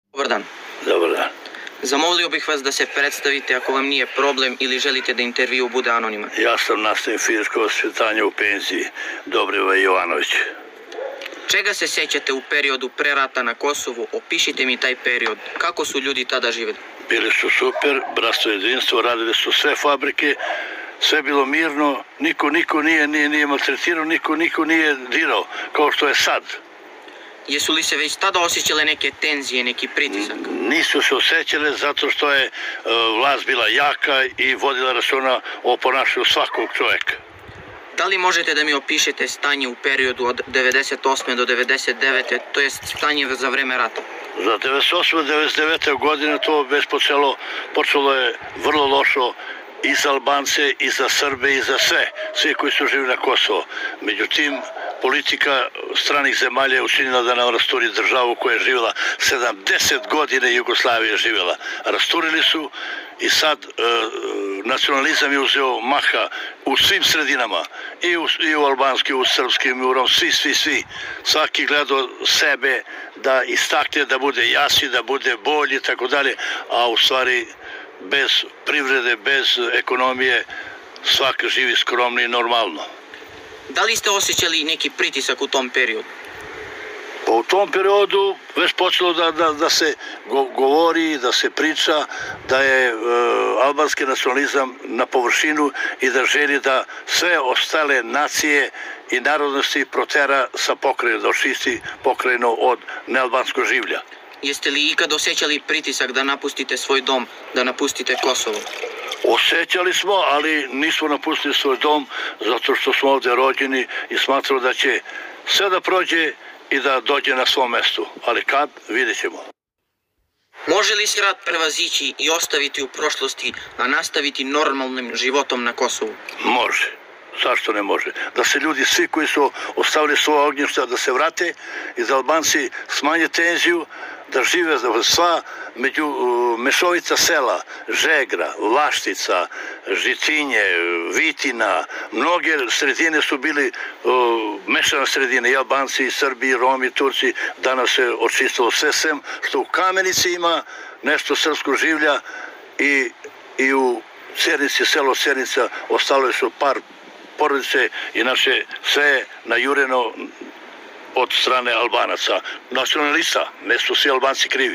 Dobar dan. Dobar dan. Zamolio bih vas da se predstavite ako vam nije problem ili želite da intervju bude anoniman. Ja sam nastavnik fizičkog vaspitanja u penziji, Dobrivoje Jovanović. Čega se sećate u periodu pre rata na Kosovu? Opišite mi taj period. Kako su ljudi tada živjeli? Bili su super, bratstvo jedinstvo, radili su sve fabrike, sve bilo mirno, niko nije maltretirao, niko nije dirao, kao što je sad. Jesu li se već tada osjećale neke tenzije, neki pritisak? Nisu se osjećale zato što je vlast bila jaka i vodila računa o ponašanju svakog čovjeka. Da li možete da mi opišete stanje u periodu od 98. do 99. to jest stanje za vreme rata? Za 98. 99. godine to već počelo je vrlo lošo i za Albance, i za Srbe, i za svi koji su živjeli na Kosovo. Međutim, politika stranih zemalja je učinila da nam rasturi državu koja je živjela 70 godina, Jugoslavija je živjela. Rasturili su i sad nacionalizam je uzeo maha u svim sredinama, i u albanskim, i u srpskim, i u romskim, svi. Svaki gledao sebe da istakne, da bude jasni, da bude bolji i tako dalje, a u stvari bez privrede, bez ekonomije, svak živi skromno i normalno. Da li ste osjećali neki pritisak u tom periodu? Pa u tom periodu već počelo da se govori, da se priča da je albanski nacionalizam na površinu i da želi da sve ostale nacije i narodnosti protera sa pokrajinom, da očisti pokrajinu od nealbanskog življa. Jeste li ikad osjećali pritisak da napustite svoj dom, da napustite Kosovo? Osjećali smo, ali nismo napustili svoj dom zato što smo ovdje rođeni i smatramo da će sve da prođe i da dođe na svom mestu. Ali kad, vidjet ćemo. Može li se rat prevazići i ostaviti u prošlosti, a nastaviti normalnim životom na Kosovu? Može. Zašto ne može? Da se ljudi, svi koji su ostavili svoje ognjišta, da se vrate i da Albanci smanje tenziju, da žive sva mešovica sela, Žegra, Vlaštica, Žicinje, Vitina, mnoge sredine su bili mešane sredine, i Albanci, i Srbi, i Romi, i Turci. Danas se očistilo sve sem, što u Kamenici ima nešto srpskog življa i u Cernici, selo Cernica, ostalo su par porodice, inače sve je najureno od strane Albanaca. Nacionalista, ne su svi Albanci krivi.